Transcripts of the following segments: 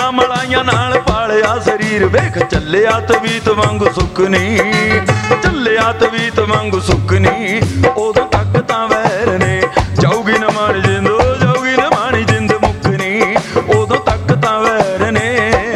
ਮੌਜਾਂ ਮਲਾਈਆਂ ਨਾਲ ਪਾਲਿਆ ਸਰੀਰ ਵੇਖ ਚੱਲਿਆ ਤਵੀਤ ਵਾਂਗੂ ਸੁੱਕ ਨੀ, ਚੱਲਿਆ ਤਵੀਤ ਵਾਂਗੂ ਸੁੱਕ ਨੀ। ਉਦੋਂ ਤੱਕ ਤਾਂ ਵੈਰ ਨੇ ਜਾਊਗੀ ਨਾ ਮਾਣੀ ਜਿੰਦ, ਜਾਊਗੀ ਨਾ ਮਾਣੀ ਜਿੰਦ ਮੁੱਕ ਨੀ। ਉਦੋਂ ਤੱਕ ਤਾਂ ਵੈਰ ਨੇ।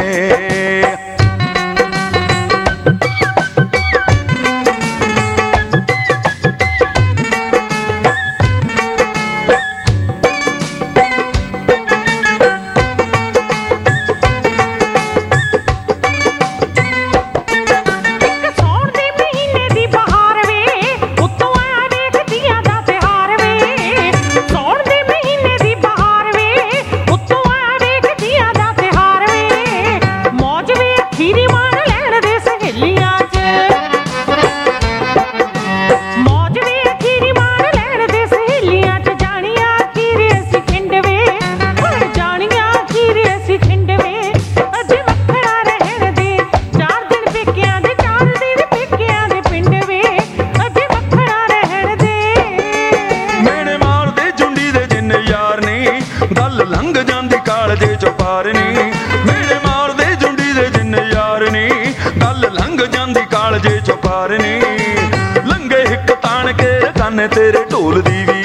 ਗੱਲ ਲੰਘ ਜਾਂਦੀ ਕਾਲਜੇ ਚੋਂ ਪਾਰ ਨੀ, ਮੇਰੇ ਮਾਰਦੇ ਜੁੰਡੀ ਦੇ ਜਿੰਨੇ ਯਾਰ ਨੀ। ਗੱਲ ਲੰਘ ਜਾਂਦੀ ਕਾਲਜੇ ਚੋਂ ਪਾਰ ਨੀ, ਲੰਘੇ ਹਿੱਕ ਤਾਣ ਕੇ ਕੰਨ ਤੇਰੇ ਢੋਲ ਦੀ ਵੀ,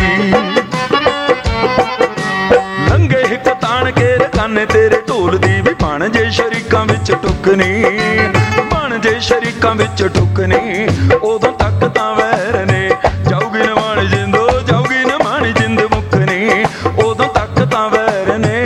ਲੰਘੇ ਹਿੱਕ ਤਾਣ ਕੇ ਕੰਨ ਤੇਰੇ ਢੋਲ ਦੀ ਵੀ। ਬਣ ਜੇ ਸ਼ਰੀਕਾਂ ਵਿੱਚ ਟੁੱਕ ਨੀ, ਬਣ ਜੇ ਸ਼ਰੀਕਾਂ ਵਿੱਚ ਟੁੱਕ ਨੀ। ਉਦੋਂ ਤੱਕ ਤਾਂ ਵੈਰ ਨੇ ਜਾਊਗੀ ਨਾ ਮਾਣੀ ਜਿੰਦ, ਜਾਊਗੀ ਨਾ ਮਾਣੀ ਜਿੰਦ ਮੁੱਕ ਨੀ। ਉਦੋਂ ਤੱਕ ਤਾਂ ਵੈਰ ਨੇ।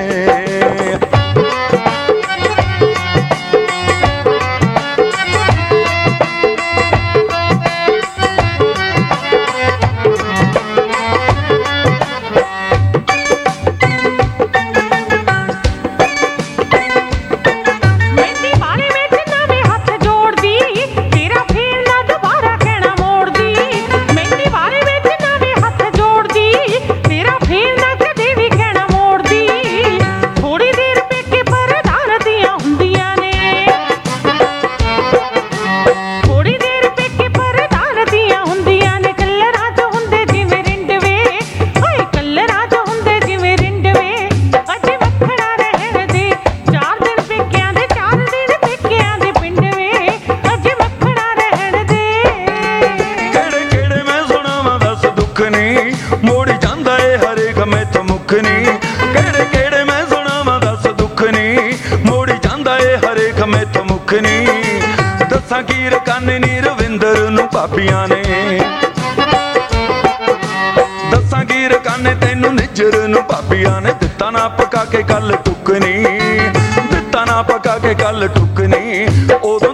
ਮੋੜੀ ਜਾਂਦਾ ਏ ਹਰੇਕ ਮੈਥੋਂ ਮੁੱਖ ਨੀ, ਕਿਹੜੇ ਕਿਹੜੇ ਮੈਂ ਸੁਣਾਵਾਂ ਦੱਸ ਦੁੱਖ ਨੀ। ਮੋੜੀ ਜਾਂਦਾ ਏ ਹਰੇਕ ਮੈਥੋਂ ਮੁੱਖ ਨੀ। ਦੱਸਾਂ ਕੀ ਰਕਾਨੇ ਨੀ ਰਵਿੰਦਰ ਨੂੰ ਭਾਬੀਆਂ ਨੇ, ਦੱਸਾਂ ਕੀ ਰਕਾਨੇ ਤੈਨੂੰ ਨਿੱਜਰ ਨੂੰ ਭਾਬੀਆਂ ਨੇ। ਦਿੱਤਾ ਨਾ ਪਕਾ ਕੇ ਕੱਲ ਟੁੱਕ ਨੀ, ਦਿੱਤਾ ਨਾ ਪਕਾ ਕੇ ਕੱਲ ਟੁੱਕ ਨੀ। ਉਦੋਂ